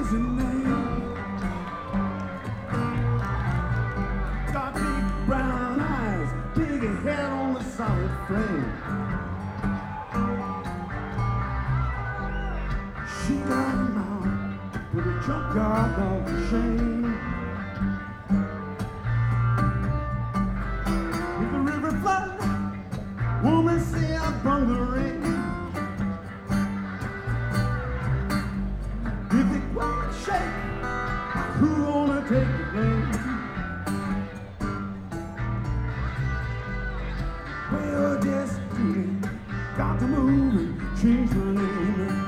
easy name. Got big brown eyes, big head on a solid frame. She got a mouth with a junkyard dog shame. If the river flood, woman say I brung the rain. If it won't shake, who gonna take the blame? Well, destiny got to move and change my name.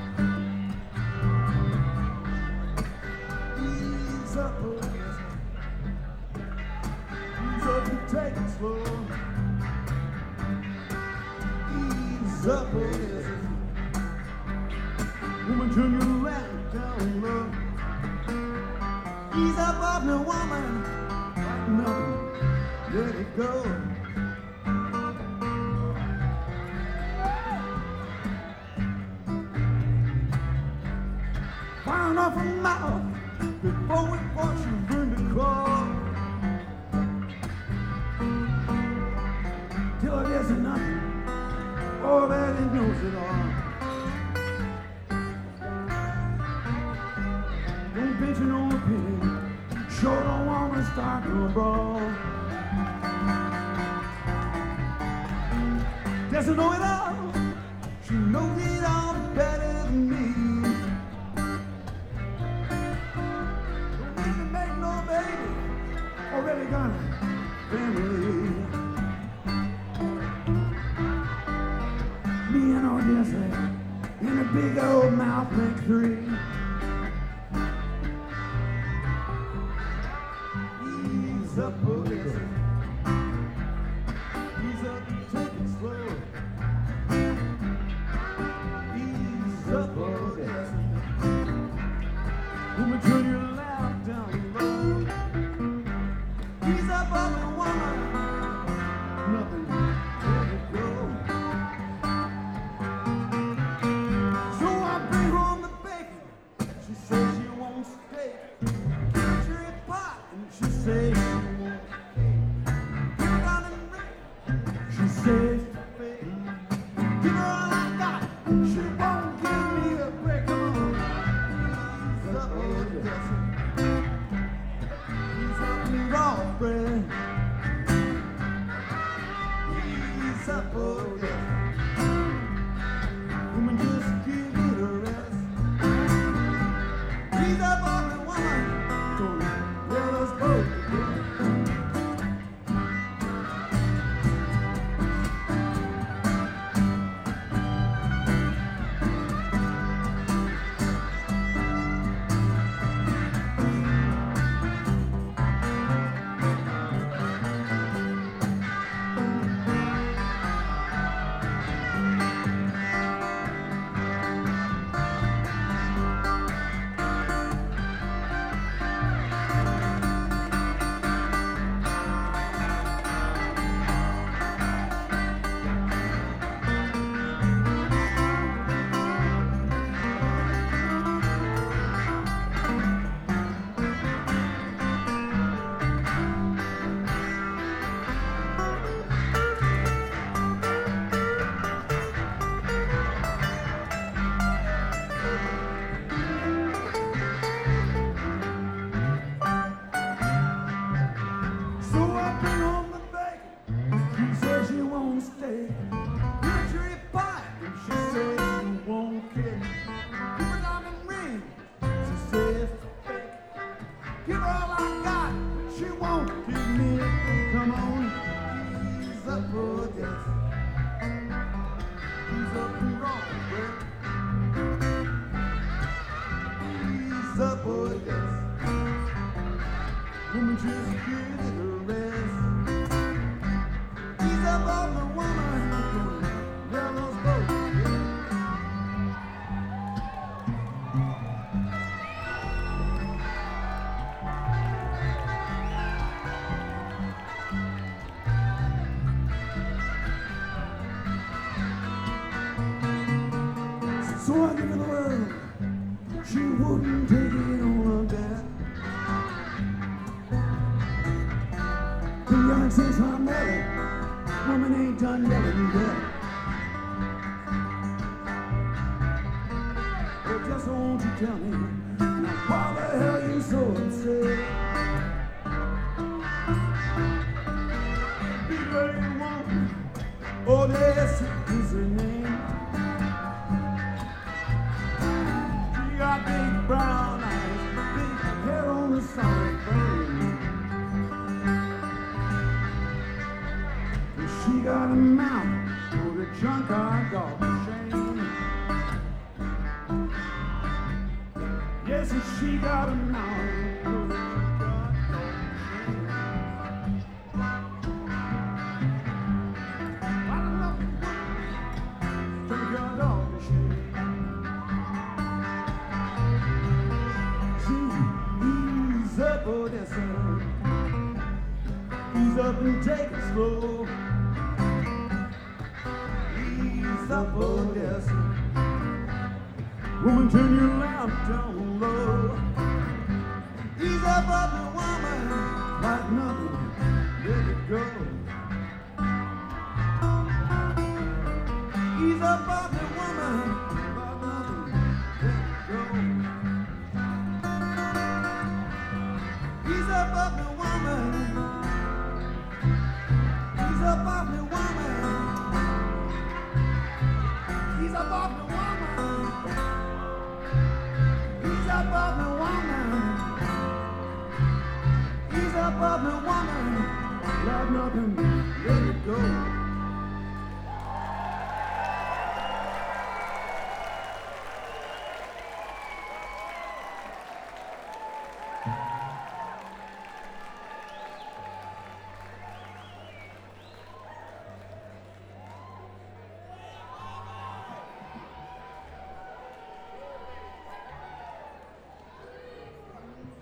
Ease up, oh yes. Ease up and take it slow. Ease up, oh yes. Woman, turn your lamp down low. Ease up off me, woman. Like nothing, let it go. Find off her mouth before it wants you learn to crawl. Till it isn't nothing, oh, that it knows it all. Don't bitch no opinion, sure don't want to start no brawl. Doesn't know it all, she knows it all better than me. Don't need to make no baby, already got a family. Me and Odessa in a big old mouth make three. Ease up, Odessa. Ease up, take it slow. Ease up, Odessa. Woman, turn your lamp down low. Ease up, other woman. Nothing, let it go. So I bring home the bacon. She says she won't steak. Cherry pot, and she says she won't cake. Give her down and ring. She says to fake. Give her all I got. She won't give me a break. Come on. Ease up, Odessa. Ease up and raw bread. Ease up, Odessa. Woman, just give it a rest. Ease up, other woman. Don't let us go together. So I bring home the bacon. She says she won't stay. Give her cherry pie, and she says she won't kick. Give her diamond ring. She says to fake. Give her all I got, but she won't give me a thing. Come on, ease up, Odessa. Ease up and rock, bread. Ease up, Odessa. Woman, just give it a rest. Ease up on the woman. Let us go. So I give her the word. She wouldn't take it on her back. Been yelling since I met her. Woman ain't done yelling yet. Oh, just won't you tell me, now why the hell you so upset? Big lady woman, oh, this is her name. She got big brown eyes, big hair on the side frame. She got a mouth for the junk I got shame. Yes, and she got a mouth for the junk I got shame. I don't know junk I got shame. Ease up, Odessa. Ease up and take it slow. Ease up, Odessa. Woman, turn your lamp down low. Ease up, other woman, like nothing, let it go. Ease up, other woman, like nothing, let it go. Ease up, other woman. Ease up, other woman. Ease up, other woman. Ease up, other woman. Ease up, other woman. Like nothing, let it go.